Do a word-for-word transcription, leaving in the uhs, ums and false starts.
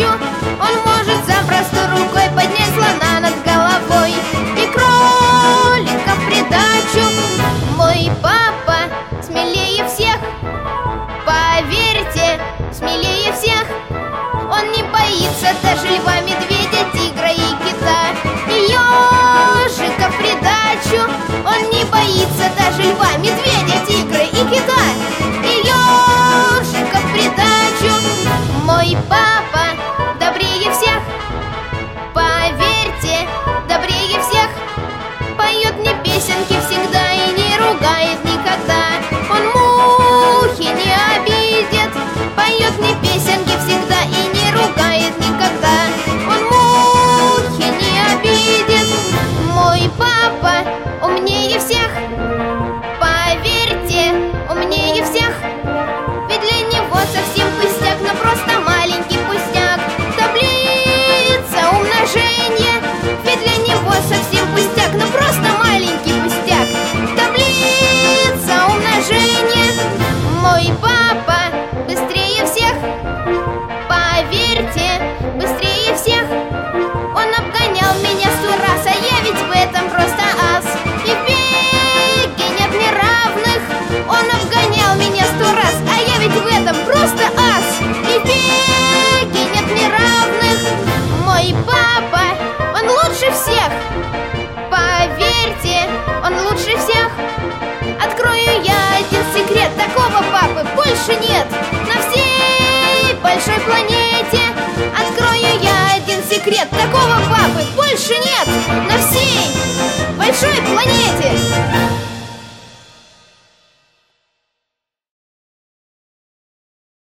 придачу. Он может запросто рукой поднять слона над головой и кролика в придачу. Мой папа смелее всех, поверьте, смелее всех. Он не боится даже льва, медведя, тигра и кита. И ежика в придачу. Он не боится даже льва, медведя, тигра и кита. И ежика в придачу. Мой папа добрее всех, поверьте, добрее всех. Поет мне песенки всегда и не ругает никогда. Он мухи не обидит. Поет мне песенки всегда и не ругает никогда. Он мухи не обидит. Мой папа умнее всех, поверьте, умнее всех. Ведь для него совсем пустяк, но просто маленький пустяк. Таблица умножения. Ведь для него совсем пустяк, но просто маленький пустяк. Таблица умножения. Мой папа быстрее всех, поверьте, быстрее всех. Он обгонял меня сто раз, а я ведь в этом просто ас. И в беге нет мне равных. Он обгонял меня сто раз, а я ведь в этом просто ас. И в беге нет мне равных. Мой папа, он лучше всех, поверьте, он лучше всех. Открою я один секрет, такого папы больше нет на всей большой планете. Открою я один секрет, такого папы больше нет на всей большой планете.